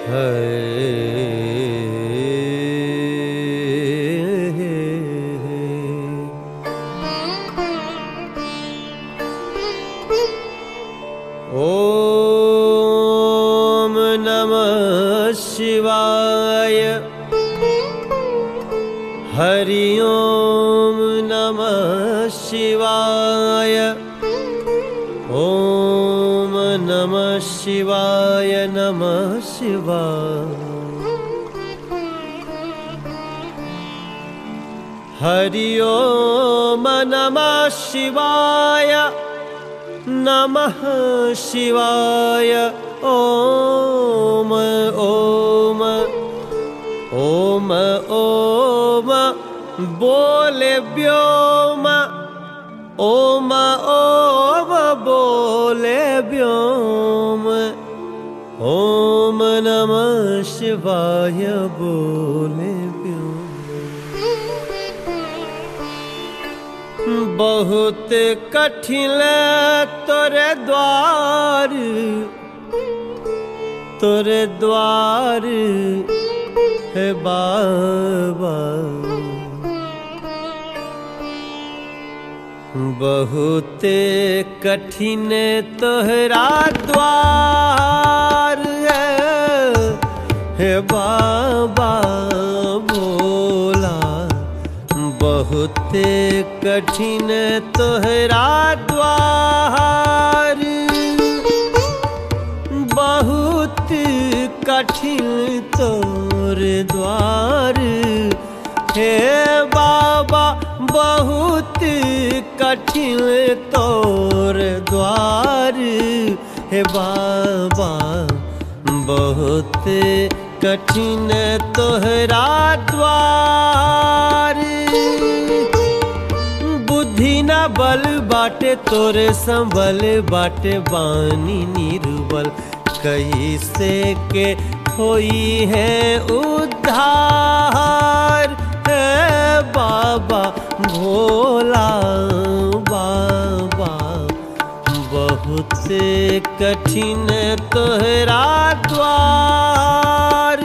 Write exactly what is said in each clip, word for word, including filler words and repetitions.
ओम नमः शिवाय। हरि ओम नमः शिवाय। ओम नमः शिवाय नमः शिवाय। हरि ओम नमः शिवाय नमः शिवाय। ओम ओम ओम ओम बोले व्योम। ओम ओम बोले व्योम। ओम नमः शिवाय बोले व्योम। बहुत कठिन तोरे द्वार, तोरे द्वार है बाबा। बहुत कठिन तोहरा द्वार है, है बाबा भोला। बहुत कठिन तोहरा द्वार, बहुत कठिन तोर द्वार हे बाबा। बहुत कठिन तोर द्वार हे बाबा। बहुत कठिन तोहरा द्वार। बुद्धि न बल बाटे तोरे संबल बाटे बानी निर्बल। कैसे के होई है उद्धार है बाबा भोला बाबा। बहुत कठिन तोहरा द्वार।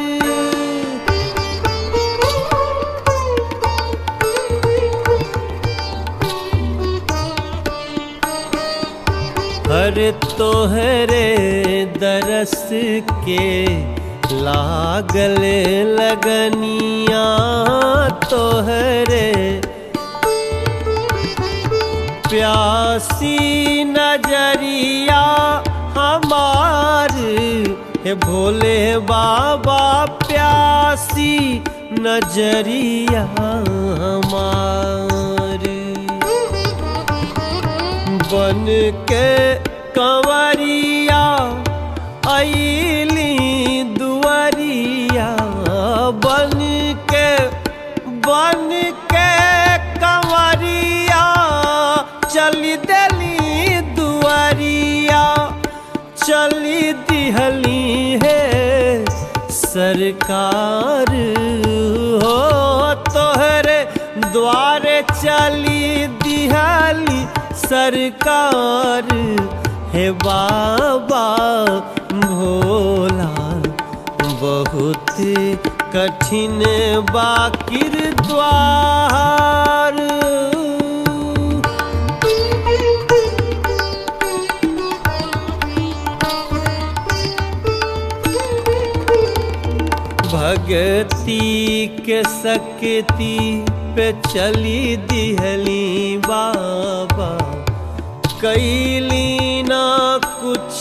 हर तोहरे दरस के लागल लगनिया। तोहरे प्यासी नजरिया हमार हे भोले बाबा। प्यासी नजरिया हमार। बन के कंवरिया अइली दुआरिया। बन के बन के कंवरिया चली देली दुआरिया। चली दिहली है सरकार हो। तोहरे द्वारे चली दिहली सरकार हे बाबा भोला। बहुत कठिन बाकिर द्वार। भगती के शक्ति पे चली दिहली बाबा। कैली ना कुछ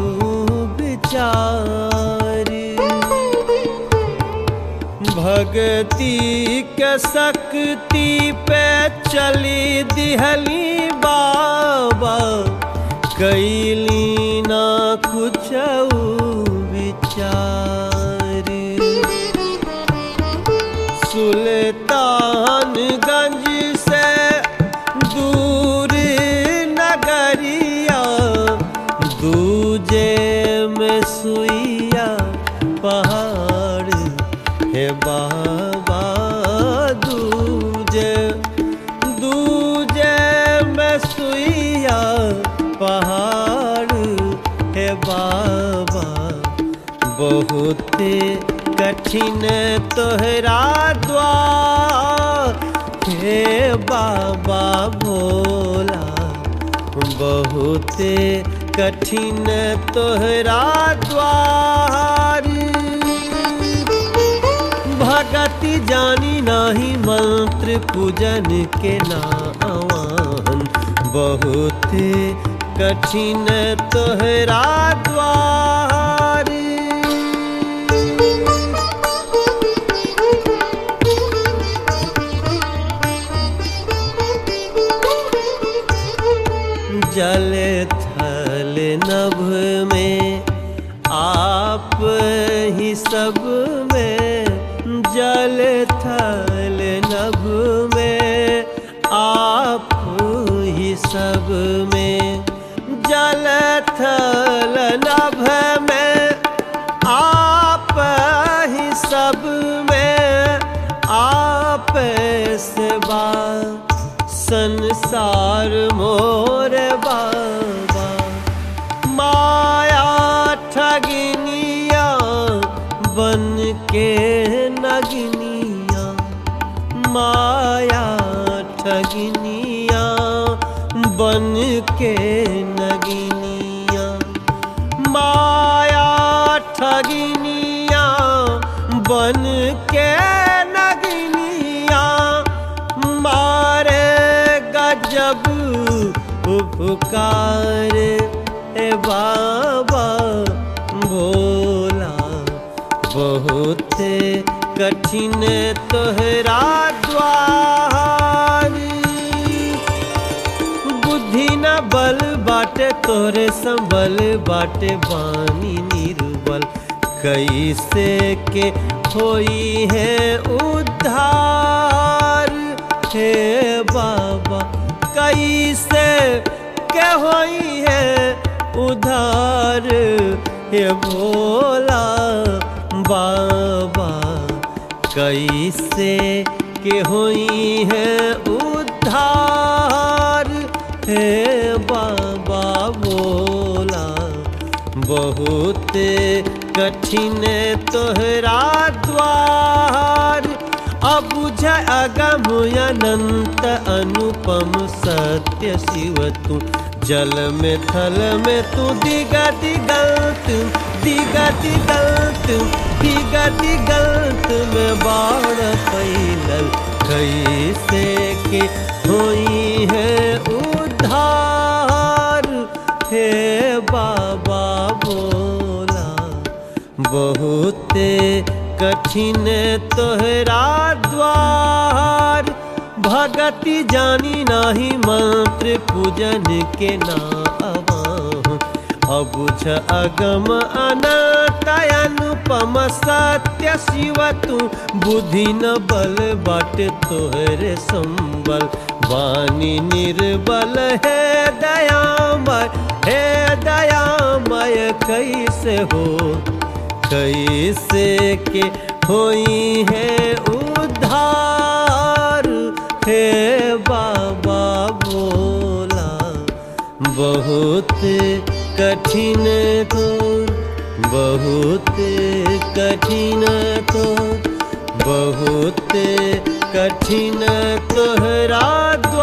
विचार। भगती के शक्ति पे चली दिहली बाबा। कैली ना कुछ विचार। सुल्तानगंज से दूर नगरिया। दूजे में सुइया पहाड़ हे बाबा। दूजे दूजे में सुइया पहाड़ बहुत कठिन तोहरा द्वार हे बाबा भोला। बहुत कठिन तोहरा द्वार भगति जानी नाही मंत्र पूजन के नावान। बहुत कठिन तोहरा द्वार जल थल नभ में आप ही सब में। जल थल नभ में आप ही सब में। जल थल नभ में आप ही सब में। आप सेवा संसार मोर बाबा। माया ठगिनिया बन के नगिनिया। माया ठगिनिया बन के नगिनिया। माया ठगिनिया बन के नगिनिया। मारे गजब उपकार ए बाबा भोला। बहुत कठिन तोहरा द्वार बुद्धि न बल बाटे तोरे संबल बाटे बानी निर्बल। कैसे के होई है उद्धार हे बाबा। कैसे के होई है उद्धार हे भोला बाबा। कैसे के होई है उद्धार हे बाबा भोला। बहुत कठिन तोहरा द्वार अबुझ अगम अनंत अनुपम सत्य शिव तू। जल में थल में तू दिगा दिगंत। दिगा दिगंत दिगा दिगंत में बाण फैलल। कैसे के होई है उद्धार हे बाबा भोला। बहुत कठिन तोहरा द्वार भगति जानी नाही मंत्र पूजन के नावान। अबुझ अगम अनंत अनुपम सत्य शिव तू। बुद्धि न बल बाट तोहरे संबल। वाणी निर्बल है दयामय हे दयामय। कैसे हो कैसे के होई है उद्धार हे बाबा भोला। बहुत कठिन तो बहुत कठिन तो बहुत कठिन तोहरा